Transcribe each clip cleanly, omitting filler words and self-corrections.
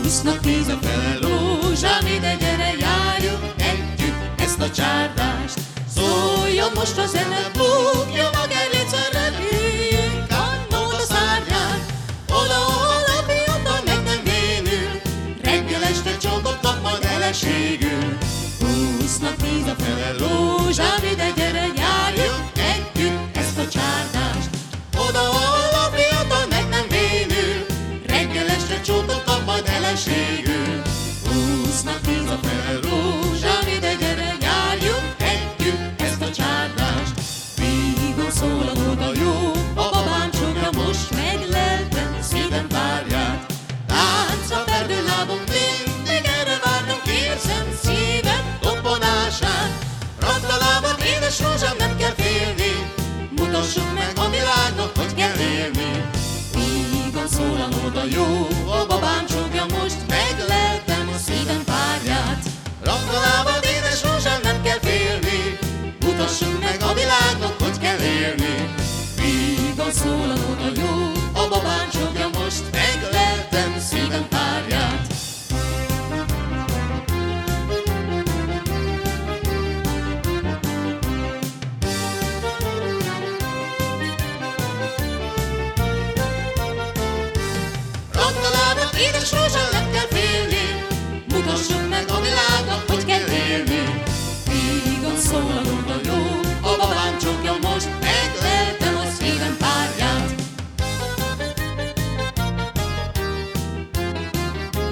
Úsznak víz a fele rózsám, ide gyere, járjuk együtt ezt a csárdást. Szóljon most a zene, búgjon a gerléccel, repüljünk a nóta szárnyán. Oda, ahol a fiatal meg nem vénül, reggel este csontottak majd eleségül. Úsznak víz a fele rózsám, ide gyere, járjuk együtt ezt a csárdást. Oda, ahol a fiatal meg nem vénül, reggel este csontottak majd eleségül. Úsznak víz a fele rózsám, ide gyere, járjuk együtt ezt a csárdást. Vígó szól a nóta jó, a babám csokra most megleltem szívem párját. Táncra perdő lábon mindig erre várnak, érzem szívem dobbanását. Rakd a lábad, édes rózsám, nem kell félni, mutassuk meg a világnak, hogy kell élni. Vígan szól a nóta jó, a babám csokra most megleltem a szívem párját. Rakd a lábad, édes rózsám, nem kell félni, mutassuk meg a világnak, hogy kell élni. Vígan szól a nóta jó, a babám csokra most megleltem szívem párját. Rakd a lábad, édes rózsám, nem kell félni, mutassuk meg a világnak, hogy kell élni. Vígan szól a nóta jó, a babám csokja most megleltem a szívem párját.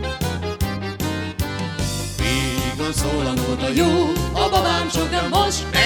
Vígan szól a nóta jó, a babám csokja most